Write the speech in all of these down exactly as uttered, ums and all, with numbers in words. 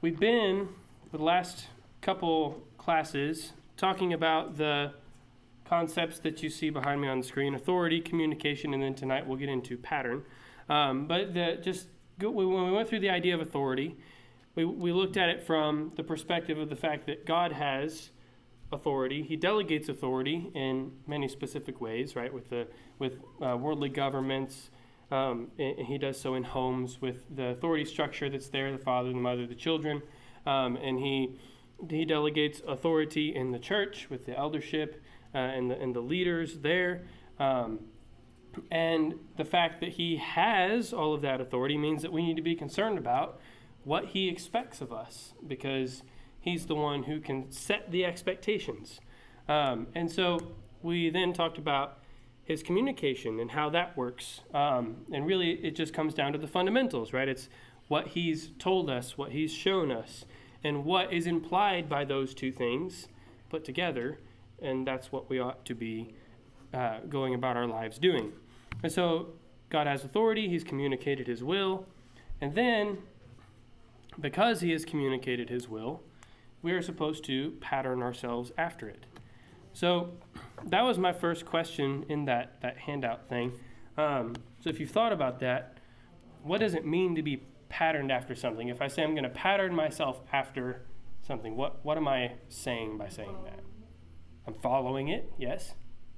we've been, for the last couple classes, talking about the concepts that you see behind me on the screen: authority, communication, and then tonight we'll get into pattern. Um, but the, just go, when we went through the idea of authority, we, we looked at it from the perspective of the fact that God has authority. He delegates authority in many specific ways, right? With the with uh, worldly governments, um, and he does so in homes with the authority structure that's there: the father, the mother, the children, um, and he he delegates authority in the church with the eldership uh, and the and the leaders there. Um, and the fact that he has all of that authority means that we need to be concerned about what he expects of us, because he's the one who can set the expectations. Um, and so we then talked about his communication and how that works. Um, and really, it just comes down to the fundamentals, right? It's what he's told us, what he's shown us, and what is implied by those two things put together. And that's what we ought to be uh, going about our lives doing. And so God has authority. He's communicated his will. And then, because he has communicated his will, we are supposed to pattern ourselves after it. So that was my first question in that, that handout thing. Um, so if you've thought about that, what does it mean to be patterned after something? If I say I'm going to pattern myself after something, what, what am I saying by saying that? I'm following it, yes.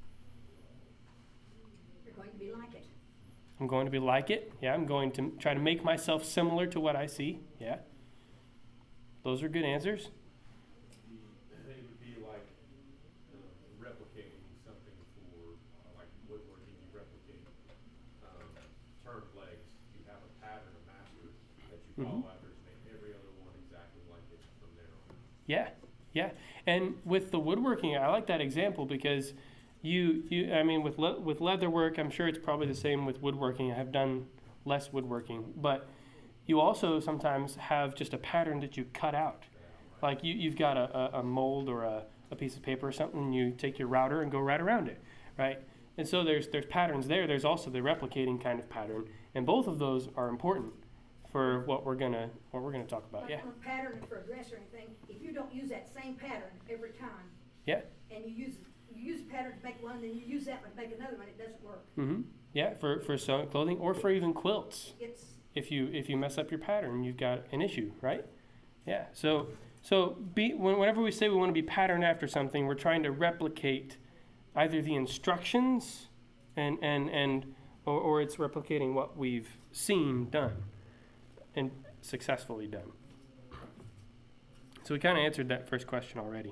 You're going to be like it. I'm going to be like it, yeah. I'm going to try to make myself similar to what I see, yeah. Those are good answers. It would be like uh, replicating something for, uh, like woodworking, you replicate um, turned legs. You have a pattern, a master that you follow Mm-hmm. after to make every other one exactly like it from there on. Yeah, yeah. And with the woodworking, I like that example because you, you I mean, with le- with leather work, I'm sure it's probably the same with woodworking. I have done less woodworking, but you also sometimes have just a pattern that you cut out. Like you, you've got a, a, a mold or a, a piece of paper or something, and you take your router and go right around it, right? And so there's there's patterns there. There's also the replicating kind of pattern, and both of those are important for what we're gonna what we're gonna talk about. Like Yeah. on a pattern for a dress or anything, if you don't use that same pattern every time, Yeah. and you use you use a pattern to make one, then you use that one to make another one, it doesn't work. Mm-hmm. Yeah. For for sewing clothing or for even quilts. It's If you if you mess up your pattern, you've got an issue, right? Yeah. So so be whenever we say we want to be patterned after something, we're trying to replicate either the instructions and and and or, or it's replicating what we've seen done and successfully done. So we kind of answered that first question already.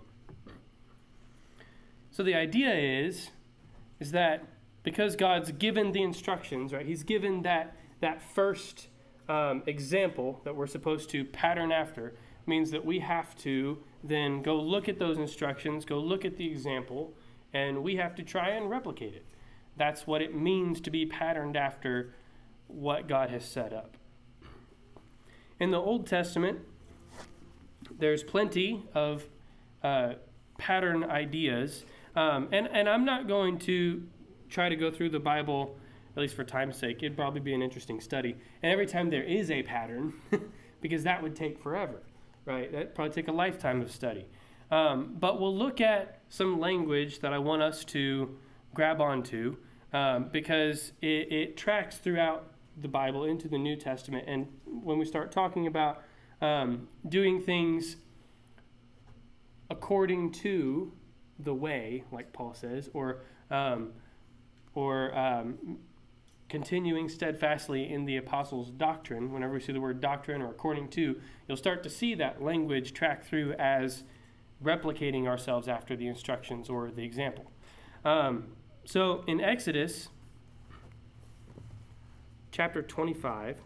So the idea is is that because God's given the instructions, right? He's given that that first Um, example that we're supposed to pattern after, means that we have to then go look at those instructions, go look at the example, and we have to try and replicate it. That's what it means to be patterned after what God has set up. In the Old Testament, there's plenty of uh, pattern ideas, um, and, and I'm not going to try to go through the Bible, at least for time's sake. It'd probably be an interesting study. And every time there is a pattern, because that would take forever, right? That'd probably take a lifetime of study. Um, but we'll look at some language that I want us to grab onto, um, because it, it tracks throughout the Bible into the New Testament. And when we start talking about um, doing things according to the way, like Paul says, or um, or um, continuing steadfastly in the apostles' doctrine, whenever we see the word doctrine or according to, you'll start to see that language track through as replicating ourselves after the instructions or the example. Um, so in Exodus chapter twenty-five,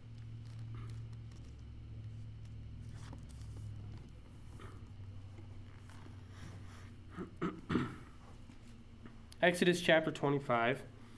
Exodus chapter twenty-five.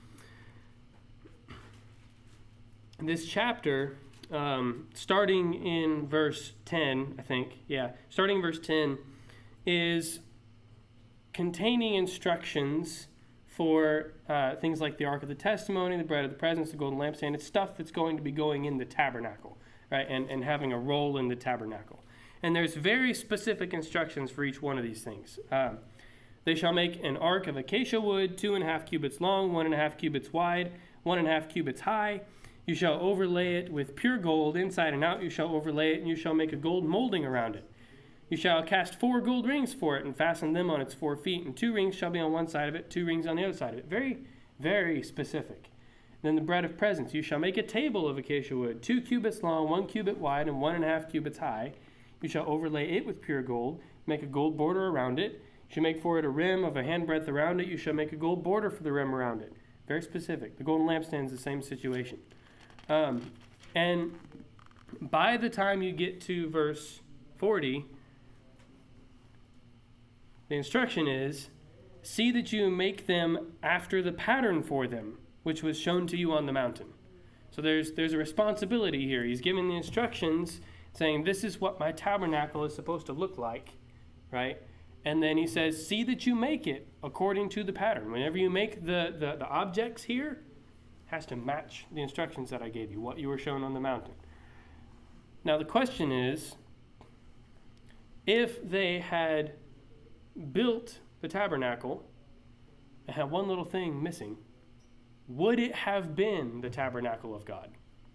This chapter, um, starting in verse ten, I think, yeah, starting in verse ten, is containing instructions for uh, things like the Ark of the Testimony, the bread of the presence, the golden lampstand. It's stuff that's going to be going in the tabernacle right? And, and having a role in the tabernacle. And there's very specific instructions for each one of these things. Um, they shall make an ark of acacia wood, two and a half cubits long, one and a half cubits wide, one and a half cubits high. You shall overlay it with pure gold, inside and out you shall overlay it, and you shall make a gold molding around it. You shall cast four gold rings for it, and fasten them on its four feet, and two rings shall be on one side of it, two rings on the other side of it. Very, very specific. Then the bread of presence. You shall make a table of acacia wood, two cubits long, one cubit wide, and one and a half cubits high. You shall overlay it with pure gold, make a gold border around it. You shall make for it a rim of a handbreadth around it. You shall make a gold border for the rim around it. Very specific. The golden lampstand is the same situation. Um, and by the time you get to verse forty, the instruction is, see that you make them after the pattern for them, which was shown to you on the mountain. So there's there's a responsibility here. He's giving the instructions saying, this is what my tabernacle is supposed to look like, right? And then he says, see that you make it according to the pattern. Whenever you make the, the, the objects here, has to match the instructions that I gave you, what you were shown on the mountain. Now the question is, if they had built the tabernacle and had one little thing missing, would it have been the tabernacle of God?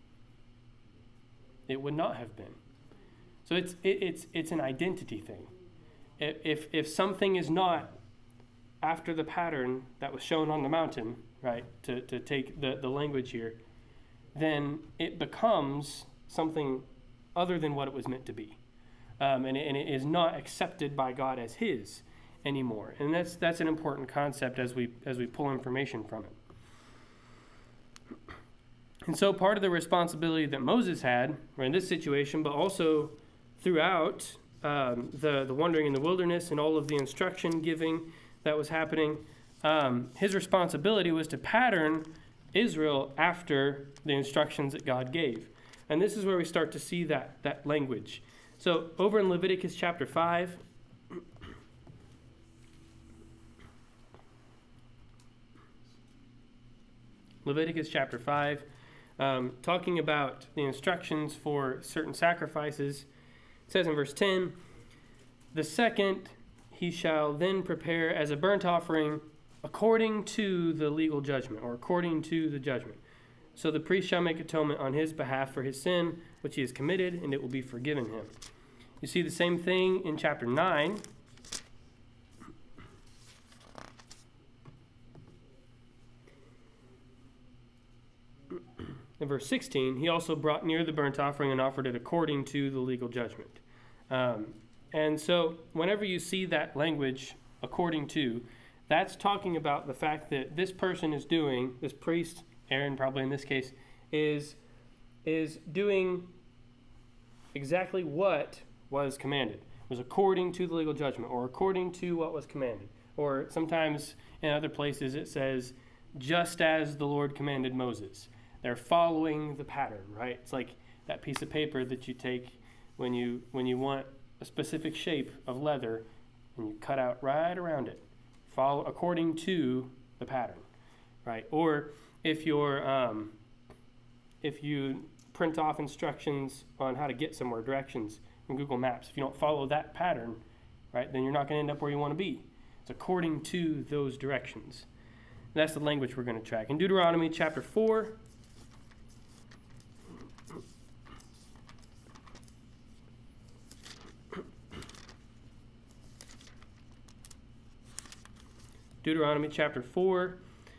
It would not have been. So it's it, it's it's an identity thing. If if something is not after the pattern that was shown on the mountain, right, to, to take the, the language here, then it becomes something other than what it was meant to be. Um, and, it, and it is not accepted by God as his anymore. And that's that's an important concept as we as we pull information from it. And so part of the responsibility that Moses had, or in this situation, but also throughout um, the, the wandering in the wilderness and all of the instruction giving that was happening, um, his responsibility was to pattern Israel after the instructions that God gave. And this is where we start to see that, that language. So over in Leviticus chapter five, Leviticus chapter five, um, talking about the instructions for certain sacrifices. It says in verse ten, the second he shall then prepare as a burnt offering according to the legal judgment, or according to the judgment. So the priest shall make atonement on his behalf for his sin, which he has committed, and it will be forgiven him. You see the same thing in chapter nine. In verse sixteen, he also brought near the burnt offering and offered it according to the legal judgment. Um, and so whenever you see that language, according to, that's talking about the fact that this person is doing, this priest, Aaron probably in this case, is, is doing exactly what was commanded. It was according to the legal judgment, or according to what was commanded. Or sometimes in other places it says, just as the Lord commanded Moses. They're following the pattern, right? It's like that piece of paper that you take when you when you want a specific shape of leather, and you cut out right around it. Follow according to the pattern, right? Or if you're um, if you print off instructions on how to get somewhere, directions from Google Maps, if you don't follow that pattern, right, then you're not going to end up where you want to be. It's according to those directions. And that's the language we're going to track. In Deuteronomy chapter four, Deuteronomy chapter four,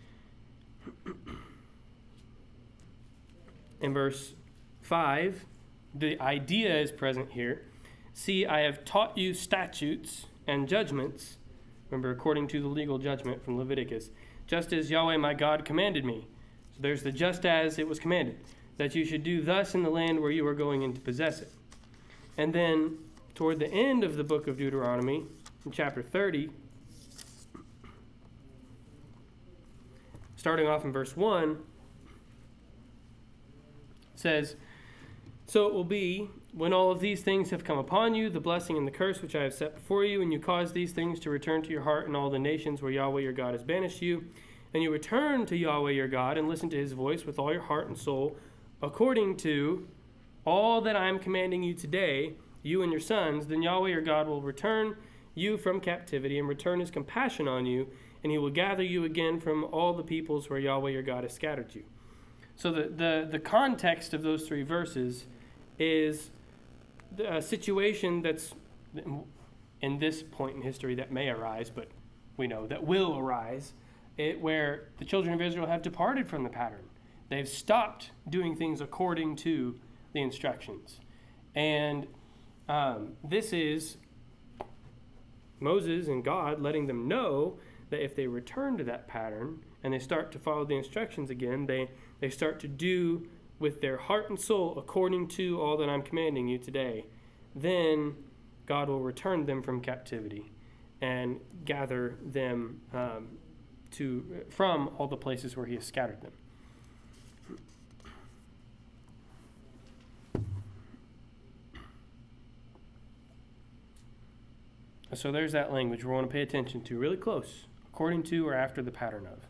in verse five, the idea is present here. See, I have taught you statutes and judgments, remember, according to the legal judgment from Leviticus, just as Yahweh my God commanded me. So there's the just as it was commanded, that you should do thus in the land where you are going in to possess it. And then toward the end of the book of Deuteronomy, in chapter thirty, starting off in verse one, it says, so it will be, when all of these things have come upon you, the blessing and the curse which I have set before you, and you cause these things to return to your heart in all the nations where Yahweh your God has banished you, and you return to Yahweh your God and listen to his voice with all your heart and soul, according to all that I am commanding you today, you and your sons, then Yahweh your God will return you from captivity and return his compassion on you, and he will gather you again from all the peoples where Yahweh your God has scattered you. So the, the, the context of those three verses is a situation that's in this point in history that may arise, but we know that will arise, it, where the children of Israel have departed from the pattern. They've stopped doing things according to the instructions. And um, this is Moses and God letting them know that if they return to that pattern and they start to follow the instructions again, they, they start to do with their heart and soul according to all that I'm commanding you today, then God will return them from captivity and gather them um, to from all the places where he has scattered them. So there's that language we want to pay attention to really close, according to or after the pattern of.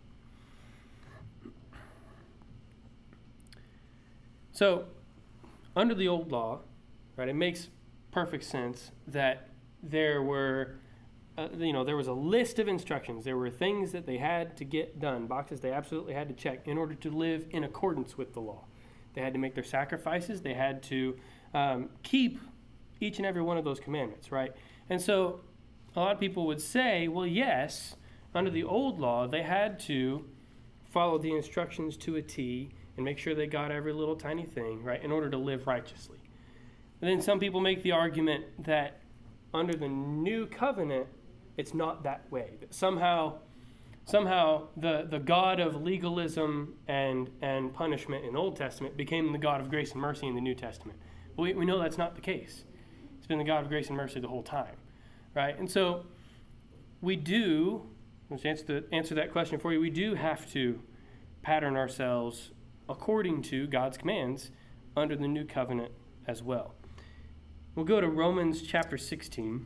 So, under the old law, right, it makes perfect sense that there were, uh, you know, there was a list of instructions. There were things that they had to get done, boxes they absolutely had to check in order to live in accordance with the law. They had to make their sacrifices. They had to um, keep each and every one of those commandments, right? And so a lot of people would say, well, yes, under the old law, they had to follow the instructions to a T and make sure they got every little tiny thing, right, in order to live righteously. And then some people make the argument that under the new covenant, it's not that way. That somehow, somehow the, the God of legalism and, and punishment in the Old Testament became the God of grace and mercy in the New Testament. But we, we know that's not the case. It's been the God of grace and mercy the whole time, right? And so we do, let's answer, the, answer that question for you, we do have to pattern ourselves according to God's commands under the new covenant as well. We'll go to Romans chapter sixteen.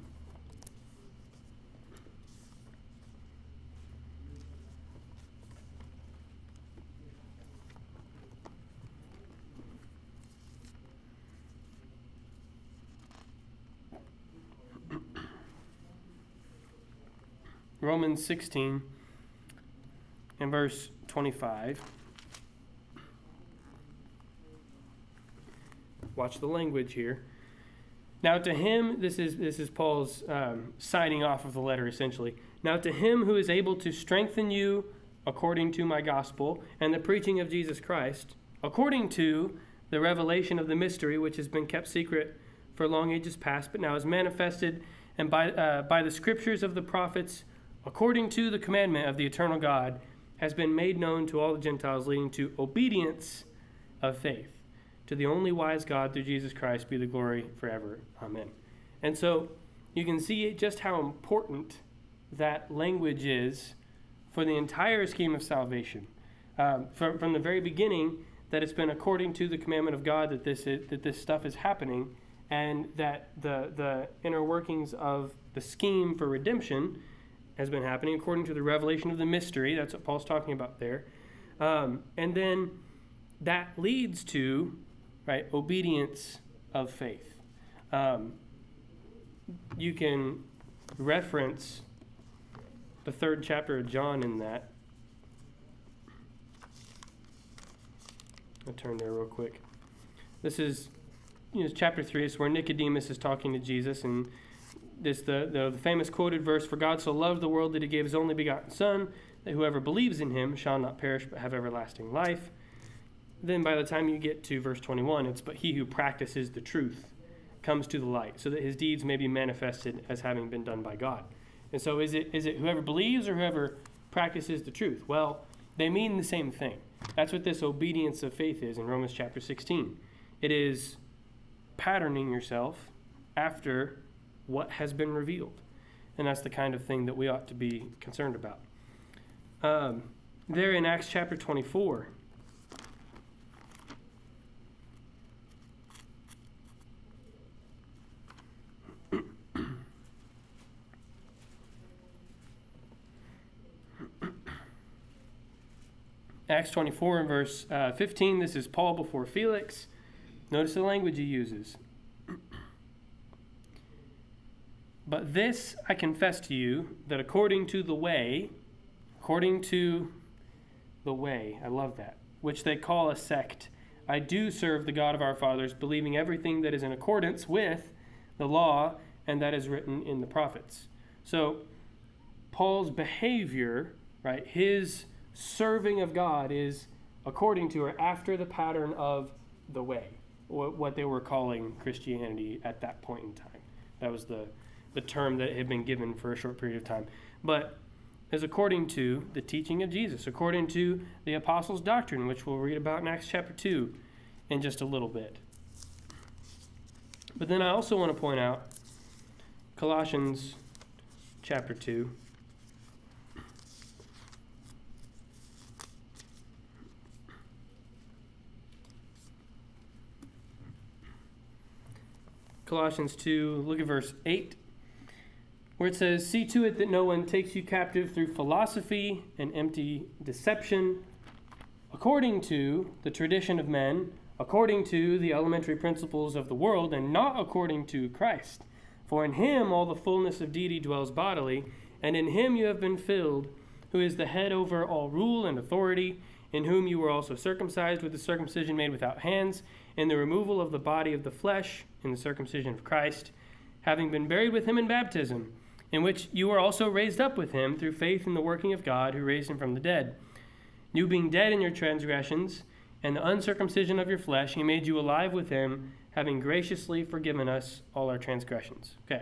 Romans sixteen and verse twenty-five. Watch the language here. Now to him, this is this is Paul's um, signing off of the letter essentially. Now to him who is able to strengthen you according to my gospel and the preaching of Jesus Christ, according to the revelation of the mystery which has been kept secret for long ages past, but now is manifested, and by uh, by the scriptures of the prophets, according to the commandment of the eternal God, has been made known to all the Gentiles, leading to obedience of faith. To the only wise God, through Jesus Christ, be the glory forever. Amen. And so you can see just how important that language is for the entire scheme of salvation. Um, from, from the very beginning, that it's been according to the commandment of God that this is, that this stuff is happening, and that the the inner workings of the scheme for redemption has been happening according to the revelation of the mystery. That's what Paul's talking about there. Um, and then that leads to, right, obedience of faith. Um, you can reference the third chapter of John in that. I'll turn there real quick. This is, you know, chapter three. It's where Nicodemus is talking to Jesus, and this the, the the famous quoted verse: "For God so loved the world that he gave his only begotten Son, that whoever believes in him shall not perish but have everlasting life." Then by the time you get to verse twenty-one, it's, "But he who practices the truth comes to the light, so that his deeds may be manifested as having been done by God." And so is it is it whoever believes or whoever practices the truth? Well, they mean the same thing. That's what this obedience of faith is in Romans chapter sixteen. It is patterning yourself after what has been revealed. And that's the kind of thing that we ought to be concerned about. Um, there in Acts chapter twenty-four, Acts twenty-four and verse uh, fifteen, this is Paul before Felix. Notice the language he uses. But this I confess to you, that according to the way, according to the way, I love that, which they call a sect, I do serve the God of our fathers, believing everything that is in accordance with the law and that is written in the prophets. So Paul's behavior, right, his serving of God is according to or after the pattern of the way, what they were calling Christianity at that point in time. That was the, the term that had been given for a short period of time. But is according to the teaching of Jesus, according to the apostles' doctrine, which we'll read about in Acts chapter two in just a little bit. But then I also want to point out Colossians chapter two. Colossians two, look at verse eight, where it says, see to it that no one takes you captive through philosophy and empty deception, according to the tradition of men, according to the elementary principles of the world, and not according to Christ. For in him all the fullness of deity dwells bodily, and in him you have been filled, who is the head over all rule and authority, in whom you were also circumcised with the circumcision made without hands, in the removal of the body of the flesh, in the circumcision of Christ, having been buried with him in baptism, in which you were also raised up with him through faith in the working of God who raised him from the dead. You being dead in your transgressions and the uncircumcision of your flesh, he made you alive with him, having graciously forgiven us all our transgressions. Okay.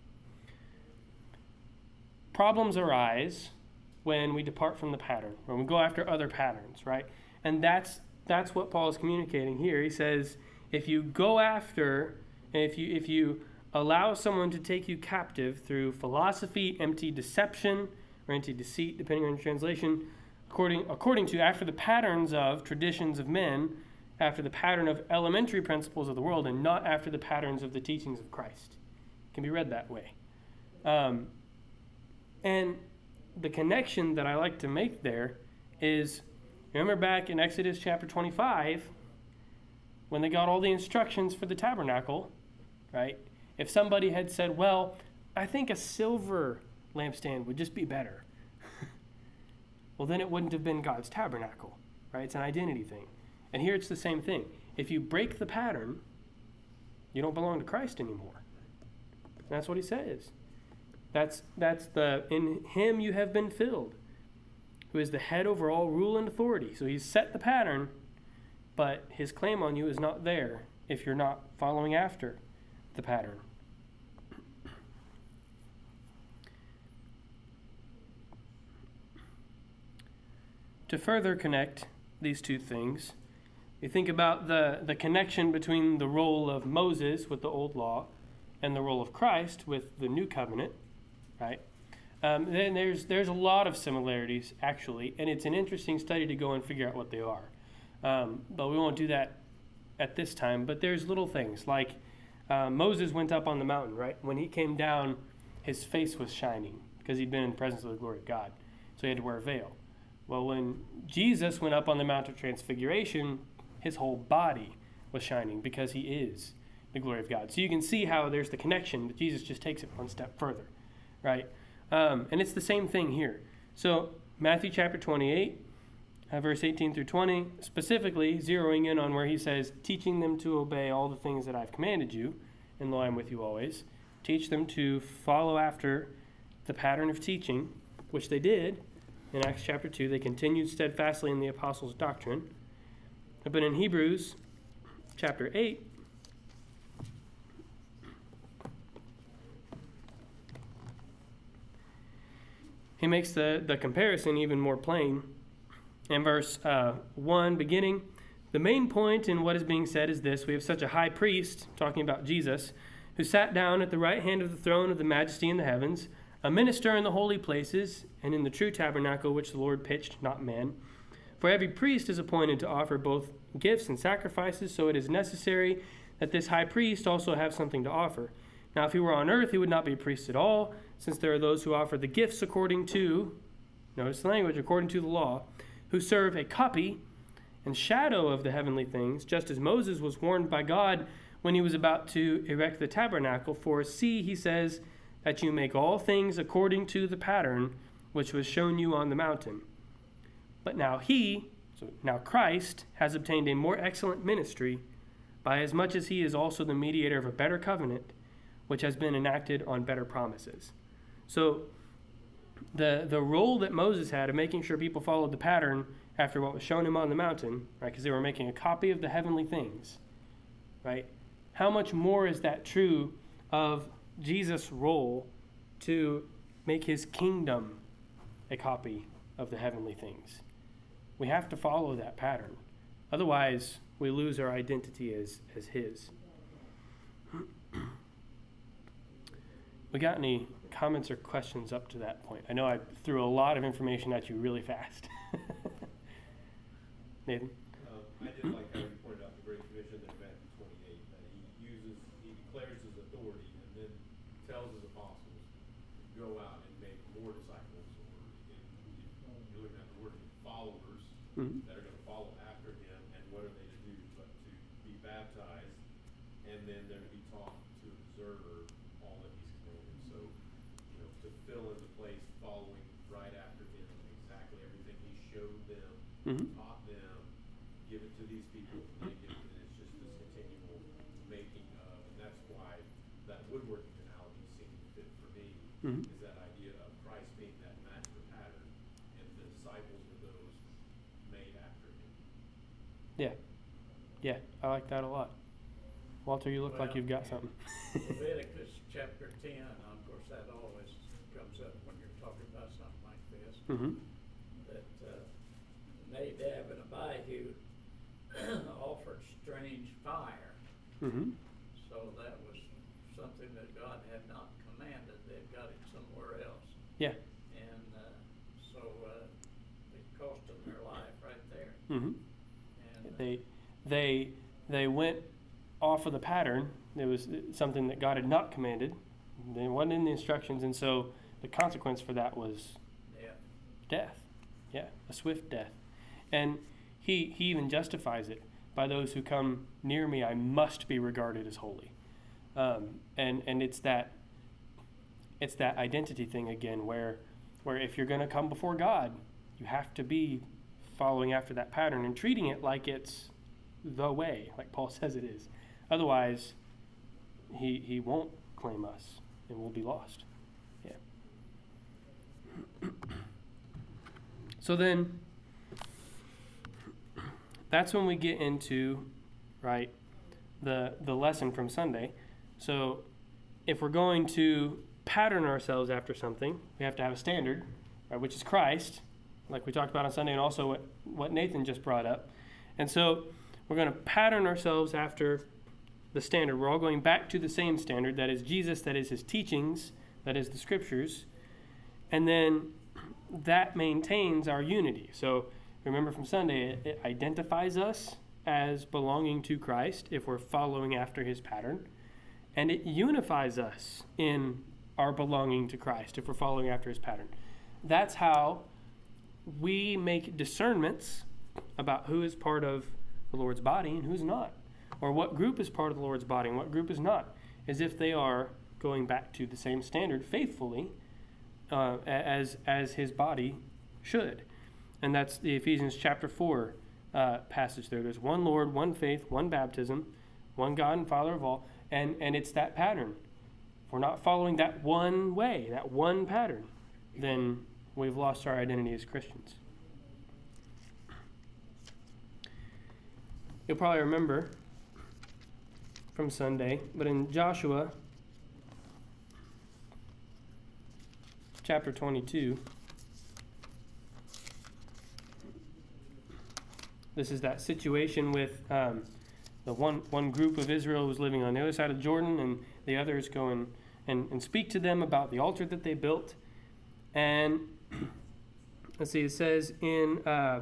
Problems arise when we depart from the pattern, when we go after other patterns, right? And that's that's what Paul is communicating here. He says, if you go after, if you if you allow someone to take you captive through philosophy, empty deception, or empty deceit, depending on your translation, according according to after the patterns of traditions of men, after the pattern of elementary principles of the world, and not after the patterns of the teachings of Christ. It can be read that way. Um, and the connection that I like to make there is, remember back in Exodus chapter twenty-five, when they got all the instructions for the tabernacle, right? If somebody had said, well, I think a silver lampstand would just be better. Well, then it wouldn't have been God's tabernacle, right? It's an identity thing. And here it's the same thing. If you break the pattern, you don't belong to Christ anymore. And that's what he says. That's that's the, in him you have been filled, who is the head over all rule and authority. So he's set the pattern, but his claim on you is not there if you're not following after the pattern. To further connect these two things, you think about the, the connection between the role of Moses with the old law and the role of Christ with the new covenant, right? Um, then there's there's a lot of similarities, actually, and it's an interesting study to go and figure out what they are. Um, but we won't do that at this time. But there's little things, like uh, Moses went up on the mountain, right? When he came down, his face was shining because he'd been in the presence of the glory of God, so he had to wear a veil. Well, when Jesus went up on the Mount of Transfiguration, his whole body was shining because he is the glory of God. So you can see how there's the connection, but Jesus just takes it one step further, right? Um, and it's the same thing here. So Matthew chapter twenty-eight, uh, verse eighteen through twenty, specifically zeroing in on where he says, teaching them to obey all the things that I've commanded you, and lo, I'm with you always. Teach them to follow after the pattern of teaching, which they did in Acts chapter two. They continued steadfastly in the apostles' doctrine. But in Hebrews chapter eight, he makes the, the comparison even more plain. In verse uh, one, beginning, the main point in what is being said is this: we have such a high priest, talking about Jesus, who sat down at the right hand of the throne of the majesty in the heavens, a minister in the holy places, and in the true tabernacle which the Lord pitched, not man. For every priest is appointed to offer both gifts and sacrifices, so it is necessary that this high priest also have something to offer. Now, if he were on earth, he would not be a priest at all, since there are those who offer the gifts according to, notice the language, according to the law, who serve a copy, and shadow of the heavenly things, just as Moses was warned by God when he was about to erect the tabernacle. For see, he says, that you make all things according to the pattern which was shown you on the mountain. But now he, so now Christ, has obtained a more excellent ministry, by as much as he is also the mediator of a better covenant, which has been enacted on better promises. So the the role that Moses had of making sure people followed the pattern after what was shown him on the mountain, right, because they were making a copy of the heavenly things, right? How much more is that true of Jesus' role to make his kingdom a copy of the heavenly things? We have to follow that pattern. Otherwise, we lose our identity as, as his. We got any comments or questions up to that point? I know I threw a lot of information at you really fast. Nathan? Um, I did like how you pointed out the Great Commission in Matthew twenty-eight, that he uses, he declares his authority and then tells his apostles to go out and make more disciples, or in, in, you're looking at the word followers, Mm-hmm. that are going to follow after him. And what are they to do but to be baptized, and then they're to be taught to observe all that he's commanded. So, you know, to fill in the place following right after him, exactly everything he showed them, Mm-hmm. taught them, give it to these people, and they give it. And it's just this continual making of, and that's why that woodworking analogy seemed to fit for me, Mm-hmm. is that idea of Christ being that master pattern, and the disciples are those made after him. Yeah. Yeah, I like that a lot. Walter, you look like Well, you've got something. Leviticus chapter ten, of course, that always comes up when you're talking about something like this, Mm-hmm. that uh, Nadab and Abihu offered strange fire. Mm-hmm. So that was something that God had not commanded. They'd got it somewhere else. Yeah. And uh, so uh, it cost them their life right there. Mm-hmm. And uh, They, they, they went off of the pattern. It was something that God had not commanded. They wasn't in the instructions, and so the consequence for that was yeah, death. Yeah, a swift death. And he he even justifies it. By those who come near me, I must be regarded as holy. Um, and and it's that it's that identity thing again, where where if you're going to come before God, you have to be following after that pattern and treating it like it's the way, like Paul says it is. Otherwise, he he won't claim us, and we'll be lost. Yeah. So then, that's when we get into, right, the the lesson from Sunday. So if we're going to pattern ourselves after something, we have to have a standard, right, which is Christ, like we talked about on Sunday, and also what, what Nathan just brought up. And so we're going to pattern ourselves after the standard. We're all going back to the same standard, that is Jesus, that is his teachings, that is the scriptures. And then that maintains our unity. So remember from Sunday, it, it identifies us as belonging to Christ if we're following after his pattern. And it unifies us in our belonging to Christ if we're following after his pattern. That's how we make discernments about who is part of the Lord's body and who's not, or what group is part of the Lord's body and what group is not, as if they are going back to the same standard faithfully uh, as as his body should. And that's the Ephesians chapter four uh, passage there. There's one Lord, one faith, one baptism, one God and Father of all, and, and it's that pattern. If we're not following that one way, that one pattern, then we've lost our identity as Christians. You'll probably remember from Sunday, but in Joshua chapter twenty-two, this is that situation with um, the one one group of Israel who's living on the other side of Jordan, and the others go and, and, and speak to them about the altar that they built. And let's see, it says in uh,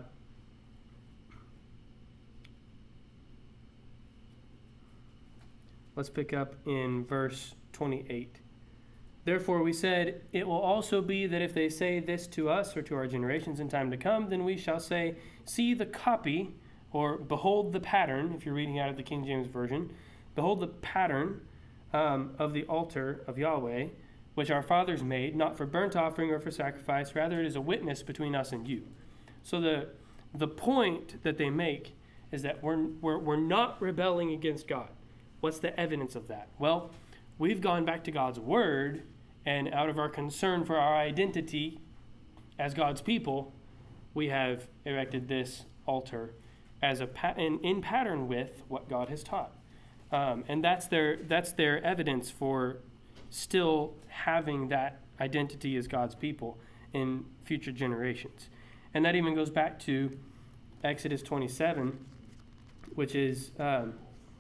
let's pick up in verse twenty-eight. Therefore we said, it will also be that if they say this to us or to our generations in time to come, then we shall say, see the copy or behold the pattern, if you're reading out of the King James Version, behold the pattern um, of the altar of Yahweh, which our fathers made, not for burnt offering or for sacrifice, rather it is a witness between us and you. So the the point that they make is that we're, we're, we're not rebelling against God. What's the evidence of that? Well, we've gone back to God's word, and out of our concern for our identity as God's people, we have erected this altar as a pa- in, in pattern with what God has taught. Um, and that's their that's their evidence for still having that identity as God's people in future generations. And that even goes back to Exodus twenty-seven, which is um,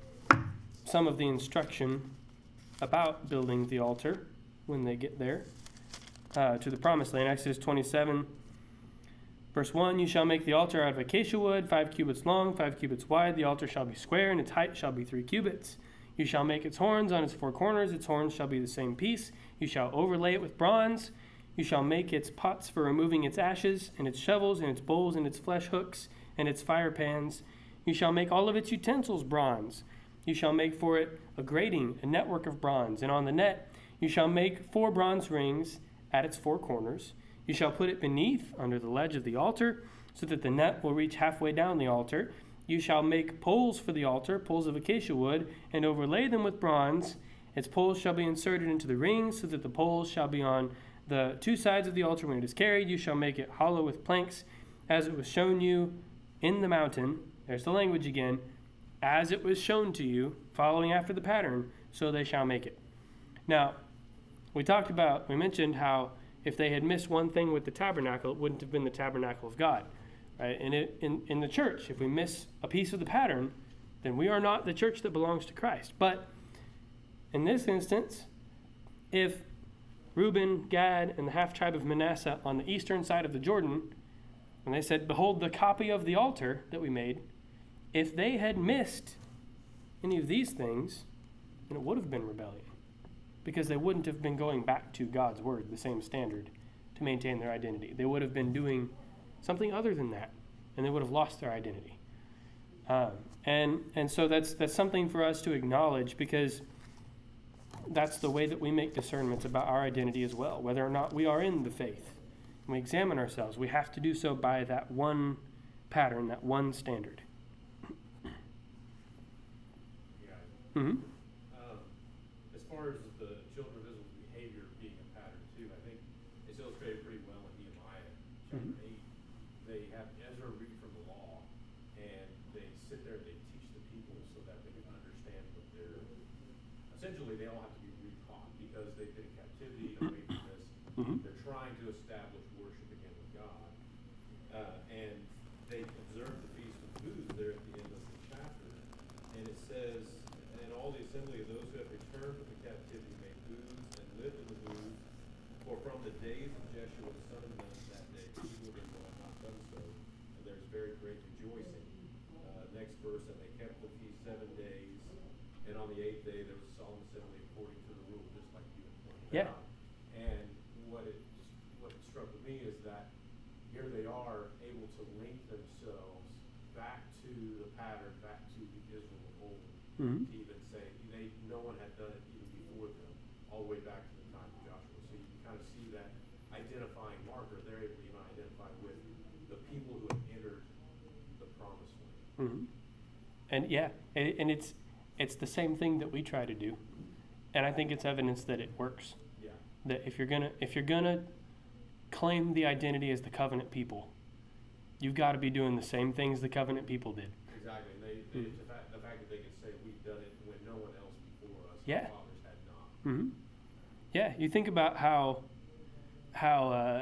some of the instruction about building the altar when they get there uh, to the promised land. Exodus twenty-seven, verse one, you shall make the altar out of acacia wood, five cubits long, five cubits wide. The altar shall be square, and its height shall be three cubits. You shall make its horns on its four corners. Its horns shall be the same piece. You shall overlay it with bronze. You shall make its pots for removing its ashes, and its shovels, and its bowls, and its flesh hooks, and its fire pans. You shall make all of its utensils bronze. You shall make for it a grating, a network of bronze, and on the net you shall make four bronze rings at its four corners. You shall put it beneath, under the ledge of the altar, so that the net will reach halfway down the altar. You shall make poles for the altar, poles of acacia wood, and overlay them with bronze. Its poles shall be inserted into the rings, so that the poles shall be on the two sides of the altar when it is carried. You shall make it hollow with planks, as it was shown you in the mountain. There's the language again. As it was shown to you, following after the pattern, so they shall make it. Now, we talked about, we mentioned how if they had missed one thing with the tabernacle, it wouldn't have been the tabernacle of God. Right? And it, in, in the church, if we miss a piece of the pattern, then we are not the church that belongs to Christ. But in this instance, if Reuben, Gad, and the half-tribe of Manasseh on the eastern side of the Jordan, when they said, behold the copy of the altar that we made, if they had missed any of these things, then it would have been rebellion, because they wouldn't have been going back to God's word, the same standard, to maintain their identity. They would have been doing something other than that, and they would have lost their identity. Um, and and so that's that's something for us to acknowledge, because that's the way that we make discernments about our identity as well, whether or not we are in the faith. When we examine ourselves, we have to do so by that one pattern, that one standard. Yeah. Mm-hmm. Um, as far as the children of Israel's behavior being a pattern too, I think it's illustrated pretty well in Nehemiah chapter Mhm. eight. They have Ezra read from the law, and they sit there and they teach the people so that they can understand what they're. Essentially, they all have to be retaught because they've been in captivity away from this. Mm-hmm. They're trying to establish worship again with God, uh, and they observe the Feast of Booths there at the end of the chapter, and it says, "And all the assembly of those who have returned from the captivity made booths and lived in the booths, for from the days of Jeshua the son of Nun that day, the people of Israel have not done so, and there is very great rejoicing." Uh, next verse, and they kept the feast seven days, and on the eighth day there was a solemn assembly according to the rule, just like you had pointed Yeah. out. And what it what it struck with me is that here they are able to link themselves back to the pattern, back to the Israel of old, Mm-hmm. to even say they no one had done it even before them, all the way back to the time of Joshua. So you can kind of see that identifying marker. They're able to even identify with the people who have entered the promised land. Mm-hmm. And yeah, and, and it's it's the same thing that we try to do, and I think it's evidence that it works. Yeah. That if you're gonna if you're gonna claim the identity as the covenant people, you've got to be doing the same things the covenant people did. Exactly. And they, they Mm. the, fact, the fact that they can say we've done it when no one else before us, Yeah. our fathers had not. Mm-hmm. Yeah, you think about how how uh,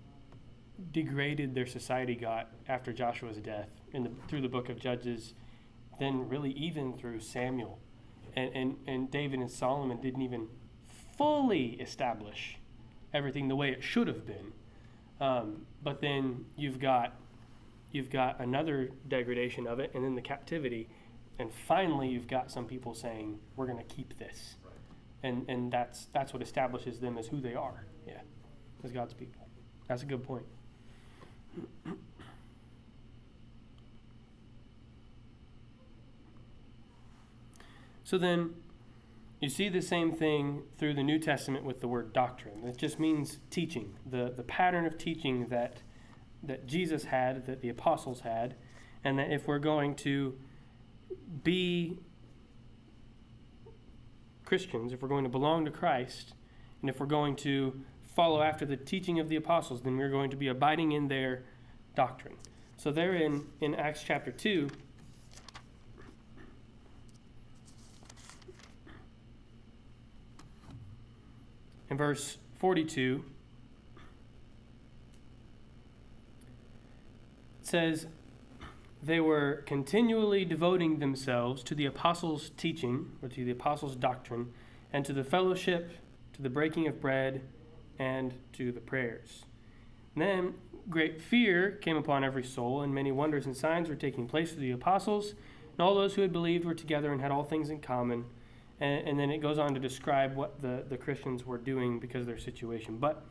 degraded their society got after Joshua's death in the through the book of Judges, then really even through Samuel, and and, and David and Solomon didn't even fully establish everything the way it should have been. Um, but then you've got you've got another degradation of it, and then the captivity, and finally you've got some people saying we're going to keep this. Right. And and that's that's what establishes them as who they are, yeah, as God's people. That's a good point. So then you see the same thing through the New Testament with the word doctrine. It just means teaching, the, the pattern of teaching that that Jesus had, that the apostles had, and that if we're going to be Christians, if we're going to belong to Christ, and if we're going to follow after the teaching of the apostles, then we're going to be abiding in their doctrine. So there in, in Acts chapter two, in verse forty-two, it says, they were continually devoting themselves to the apostles' teaching, or to the apostles' doctrine, and to the fellowship, to the breaking of bread, and to the prayers. And then great fear came upon every soul, and many wonders and signs were taking place through the apostles, and all those who had believed were together and had all things in common. And, and then it goes on to describe what the, the Christians were doing because of their situation. But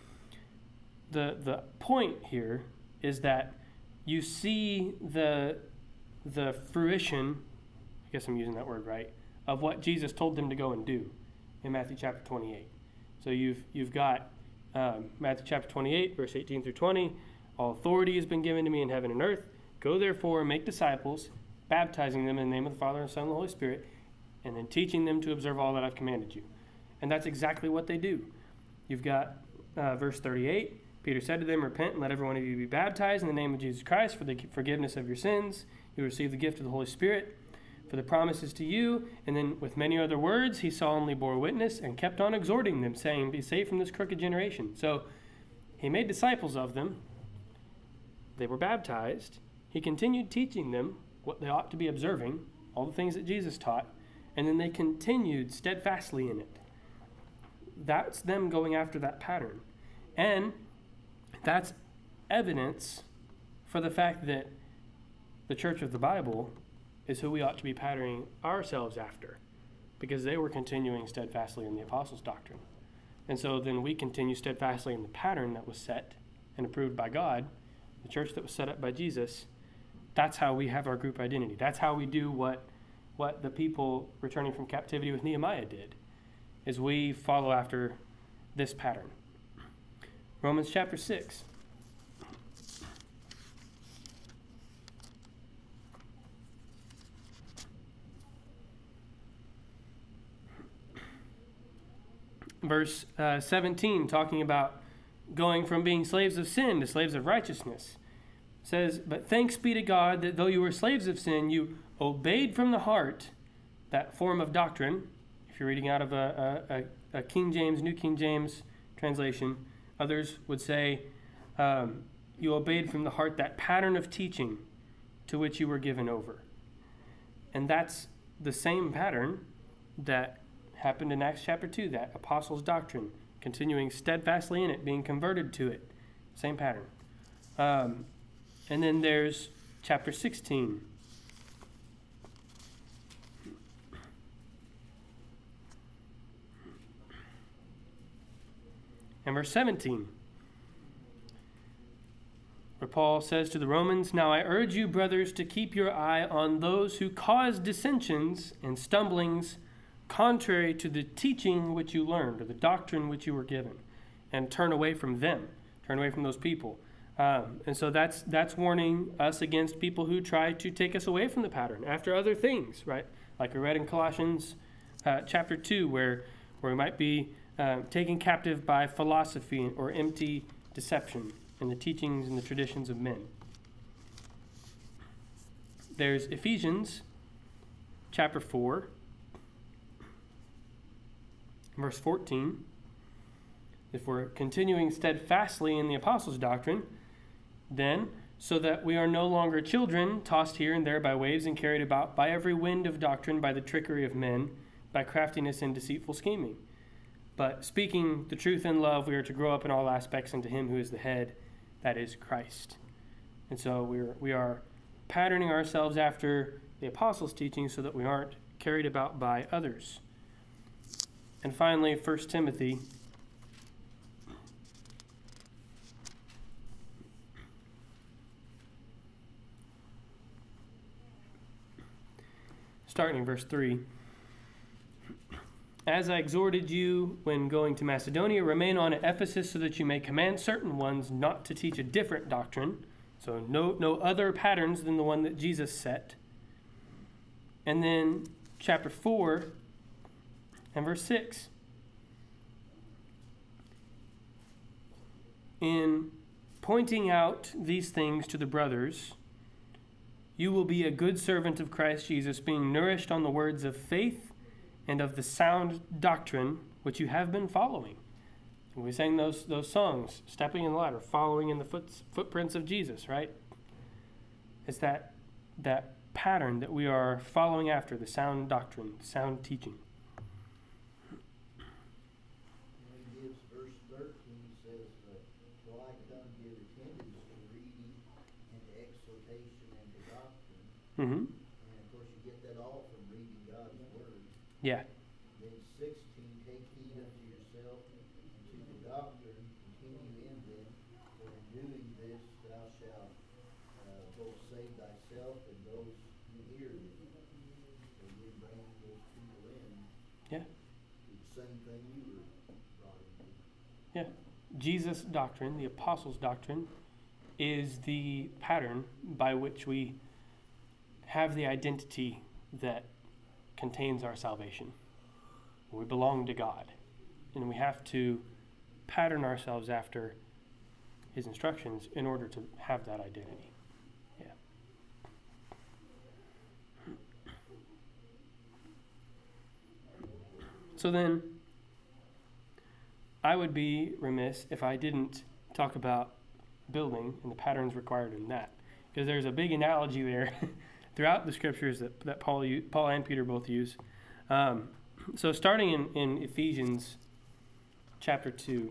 the the point here is that you see the the fruition, I guess I'm using that word right, of what Jesus told them to go and do in Matthew chapter twenty-eight. So you've you've got um, Matthew chapter twenty-eight, verse eighteen through twenty. All authority has been given to me in heaven and earth. Go therefore and make disciples, baptizing them in the name of the Father and Son and the Holy Spirit, and then teaching them to observe all that I've commanded you. And that's exactly what they do. You've got uh, verse thirty-eight. Peter said to them, repent and let every one of you be baptized in the name of Jesus Christ for the forgiveness of your sins. You will receive the gift of the Holy Spirit, for the promise is to you. And then with many other words, he solemnly bore witness and kept on exhorting them, saying, be saved from this crooked generation. So he made disciples of them. They were baptized. He continued teaching them what they ought to be observing, all the things that Jesus taught, and then they continued steadfastly in it. That's them going after that pattern. And that's evidence for the fact that the Church of the Bible is who we ought to be patterning ourselves after, because they were continuing steadfastly in the apostles' doctrine. And so then we continue steadfastly in the pattern that was set and approved by God, the church that was set up by Jesus. That's how we have our group identity. That's how we do what, what the people returning from captivity with Nehemiah did, is we follow after this pattern. Romans chapter six. Verse uh, seventeen, talking about going from being slaves of sin to slaves of righteousness. It says, but thanks be to God that though you were slaves of sin, you obeyed from the heart that form of doctrine. If you're reading out of a, a, a King James, New King James translation, others would say, um, you obeyed from the heart that pattern of teaching to which you were given over. And that's the same pattern that happened in Acts chapter two, that apostles' doctrine, continuing steadfastly in it, being converted to it. Same pattern. Um, and then there's chapter sixteen. And verse seventeen, where Paul says to the Romans, now I urge you, brothers, to keep your eye on those who cause dissensions and stumblings contrary to the teaching which you learned, or the doctrine which you were given, and turn away from them, turn away from those people. Um, and so that's that's warning us against people who try to take us away from the pattern after other things, right? Like we read in Colossians uh, chapter two, where, where we might be uh, taken captive by philosophy or empty deception and the teachings and the traditions of men. There's Ephesians chapter four, verse fourteen. If we're continuing steadfastly in the apostles' doctrine, then, so that we are no longer children, tossed here and there by waves and carried about by every wind of doctrine, by the trickery of men, by craftiness and deceitful scheming. But speaking the truth in love, we are to grow up in all aspects into him who is the head, that is Christ. And so we're, we are patterning ourselves after the apostles' teaching so that we aren't carried about by others. And finally, First Timothy starting in verse three. as I exhorted you when going to Macedonia, remain on at Ephesus so that you may command certain ones not to teach a different doctrine. So no, no other patterns than the one that Jesus set. And then chapter four and verse six. In pointing out these things to the brothers, you will be a good servant of Christ Jesus, being nourished on the words of faith and of the sound doctrine which you have been following. And we sang those those songs, stepping in the ladder, following in the foot, footprints of Jesus, right? It's that that pattern that we are following after, the sound doctrine, sound teaching. When he gives verse thirteen, he says, uh, "Well, I come give attendance to reading and to exhortation and to doctrine." Mm-hmm. And of course, you get that all from reading God's word. Yeah. Then sixteen, take heed unto yourself and to the doctrine, continue in them, for in doing this thou shalt uh, both save thyself and those who hear thee. So you're bringing those people in Yeah. to the same thing you were brought into. Yeah. Jesus' doctrine, the apostles' doctrine, is the pattern by which we have the identity that contains our salvation. We belong to God, and we have to pattern ourselves after his instructions in order to have that identity. Yeah. So then, I would be remiss if I didn't talk about building and the patterns required in that, because there's a big analogy there throughout the scriptures that, that Paul, Paul and Peter both use. Um, so starting in, in Ephesians chapter two.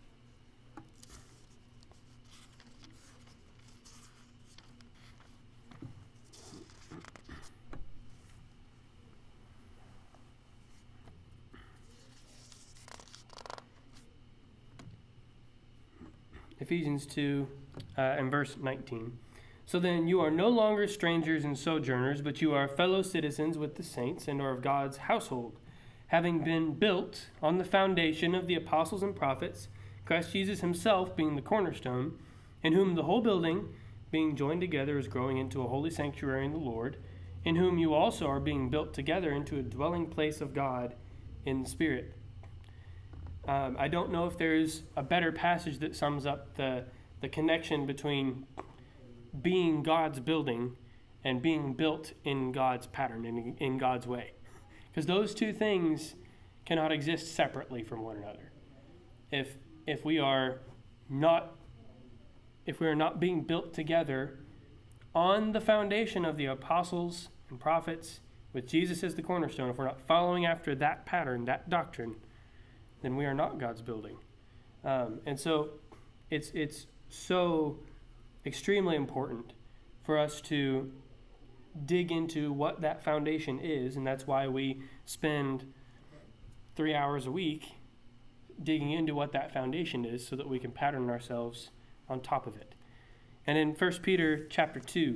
Ephesians two uh, and verse nineteen. So then you are no longer strangers and sojourners, but you are fellow citizens with the saints and are of God's household, having been built on the foundation of the apostles and prophets, Christ Jesus himself being the cornerstone, in whom the whole building, being joined together, is growing into a holy sanctuary in the Lord, in whom you also are being built together into a dwelling place of God in the Spirit. Um, I don't know if there's a better passage that sums up the, the connection between being God's building and being built in God's pattern and in, in God's way. Because those two things cannot exist separately from one another. If if we are not if we are not being built together on the foundation of the apostles and prophets, with Jesus as the cornerstone, if we're not following after that pattern, that doctrine, then we are not God's building. Um, and so it's it's so extremely important for us to dig into what that foundation is, and that's why we spend three hours a week digging into what that foundation is so that we can pattern ourselves on top of it. And in First Peter chapter two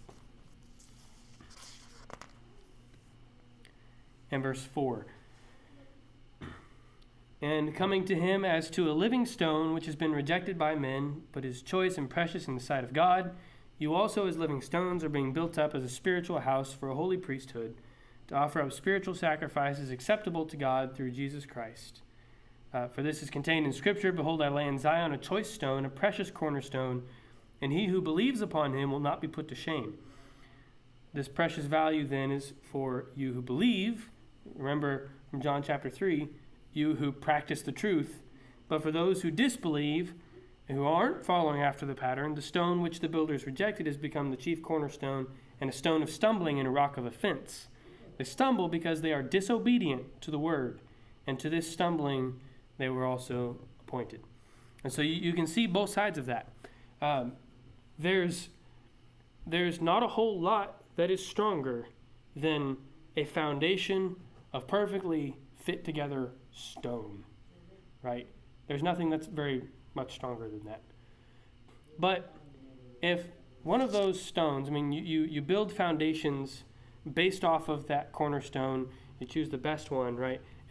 and verse four, and coming to him as to a living stone, which has been rejected by men, but is choice and precious in the sight of God, you also as living stones are being built up as a spiritual house for a holy priesthood, to offer up spiritual sacrifices acceptable to God through Jesus Christ. Uh, for this is contained in Scripture, behold, I lay in Zion a choice stone, a precious cornerstone, and he who believes upon him will not be put to shame. This precious value then is for you who believe. Remember from John chapter three, you who practice the truth. But for those who disbelieve and who aren't following after the pattern, the stone which the builders rejected has become the chief cornerstone and a stone of stumbling and a rock of offense. They stumble because they are disobedient to the word, and to this stumbling they were also appointed. And so you, you can see both sides of that. Um, there's, there's not a whole lot that is stronger than a foundation of perfectly fit together stone, right? There's nothing that's very much stronger than that. But if one of those stones, I mean, you, you, you build foundations based off of that cornerstone, you choose the best one, right?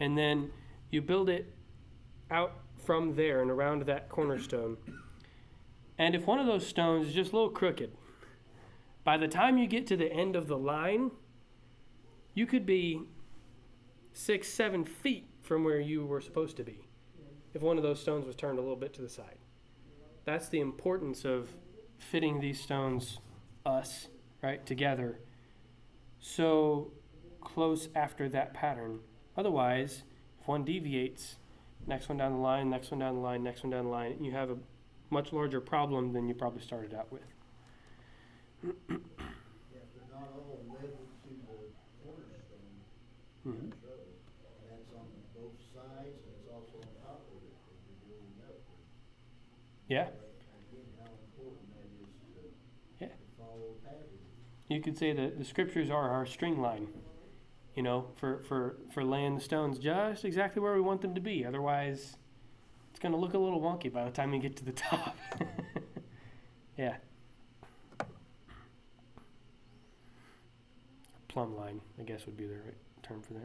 And then you build it out from there and around that cornerstone. And if one of those stones is just a little crooked, by the time you get to the end of the line, you could be six, seven feet from where you were supposed to be if one of those stones was turned a little bit to the side. That's the importance of fitting these stones, us, right, together so close after that pattern. Otherwise, if one deviates, next one down the line, next one down the line, next one down the line, you have a much larger problem than you probably started out with. Yeah, if they're not all level to the cornerstone, Mm-hmm. so that's on both sides, and it's also on top of it that you're building upward. Yeah, But again, how important that is to, Yeah. to follow a pattern. you could say that the scriptures are our string line, you know, for, for, for laying the stones just exactly where we want them to be. Otherwise, it's going to look a little wonky by the time you get to the top. Yeah. Plumb line, I guess, would be the right term for that.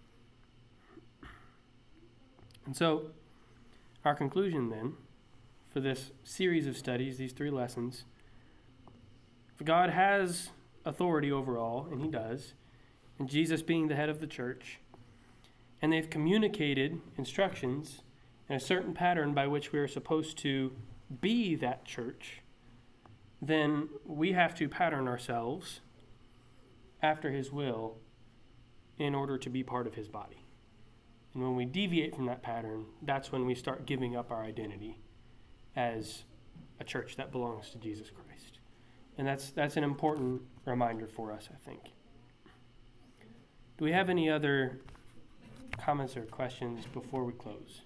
And so, our conclusion then, for this series of studies, these three lessons, if God has authority over all, and he does, and Jesus being the head of the church, and they've communicated instructions and a certain pattern by which we are supposed to be that church, then we have to pattern ourselves after his will in order to be part of his body. And when we deviate from that pattern, that's when we start giving up our identity as a church that belongs to Jesus Christ. And that's that's an important reminder for us, I think. Do we have any other comments or questions before we close?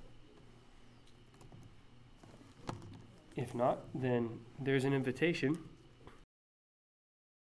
If not, then there's an invitation